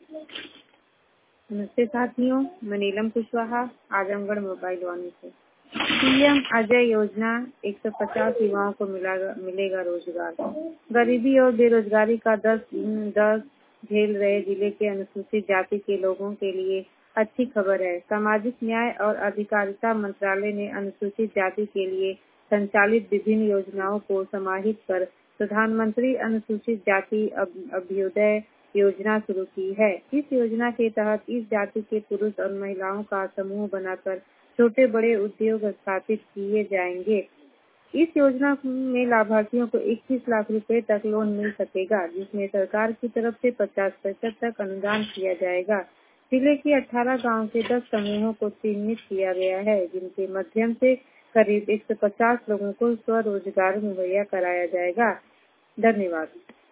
नमस्ते साथियों, मैं नीलम कुशवाहा, आजमगढ़ मोबाइल वाणी से। पीएम अजय योजना 150 युवाओं को मिलेगा रोजगार। गरीबी और बेरोजगारी का दर्द झेल रहे जिले के अनुसूचित जाति के लोगों के लिए अच्छी खबर है। सामाजिक न्याय और अधिकारिता मंत्रालय ने अनुसूचित जाति के लिए संचालित विभिन्न योजनाओं को समाहित कर प्रधानमंत्री अनुसूचित जाति अभ्युदय योजना शुरू की है। इस योजना के तहत इस जाति के पुरुष और महिलाओं का समूह बनाकर छोटे बड़े उद्योग स्थापित किए जाएंगे। इस योजना में लाभार्थियों को 21 लाख रुपए तक लोन मिल सकेगा, जिसमें सरकार की तरफ से 50% तक अनुदान किया जाएगा। जिले के 18 गांव के 10 समूहों को चिन्हित किया गया है, जिनके माध्यम से करीब 150 लोगों को स्वरोजगार मुहैया कराया जाएगा। धन्यवाद।